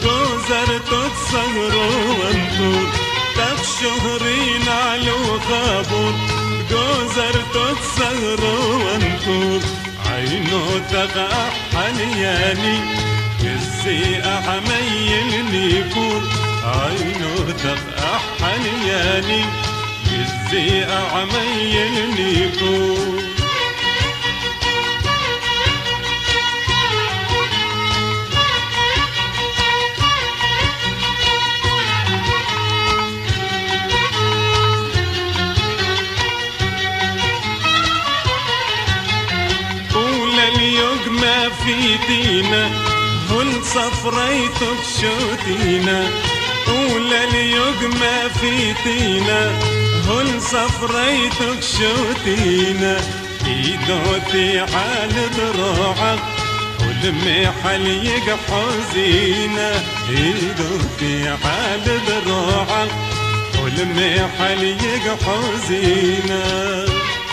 جوزر تتصغر وانطور تخ شهرين علو خابور جوزر تتصغر وانطور عينو تقع حنياني كزي أحميل نيكور عينو تقع حنياني كزي أحميل نيكور ما في دينا هل صفريتك شوتينا أولى اليوم ما في دينا هل صفريتك شوتينا إيدوتي حال ذراعك ولمي حليق حزينة إيدوتي حال ذراعك ولمي حليق حزينة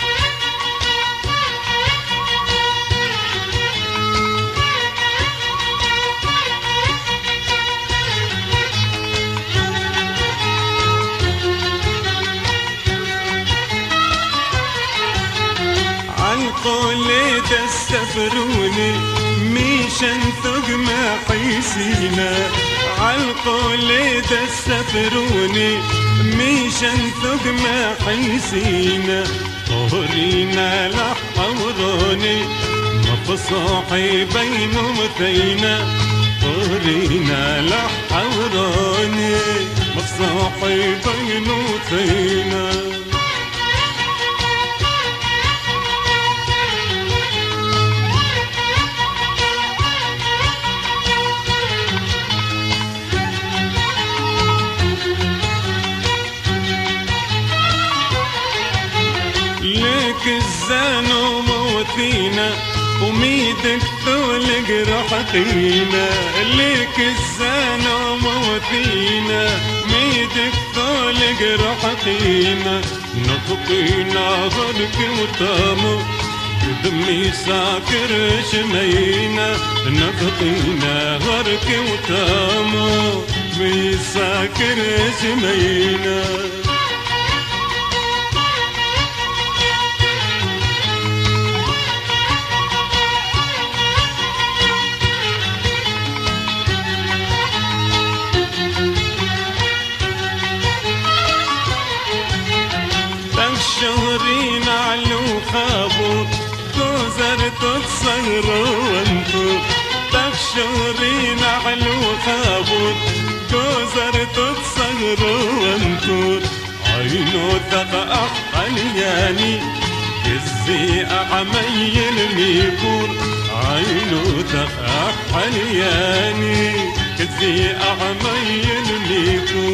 قولي تستفروني ميشن ثقم حيسينا عالقولي تستفروني ميشن ثقم حيسينا طهرينا لحوروني مفصوحي بين مثينا طهرينا لحوروني مفصوحي بين مثينا الزانو موتينا وميدك ثولق رحتينا ليك الزانو موتينا ميدك ثولق رحتينا نطقينا غرق وطامو دمي ساكر شمينا نطقينا غرق وطامو مي ساكر شمينا شهرين علو خابور جوزر تتصغر وانطور تخ شهرين علو خابور جوزر تتصغر وانطور عينو تقع حنياني كزي أعميل ميكور عينو تقع حنياني كزي أعميل ميكور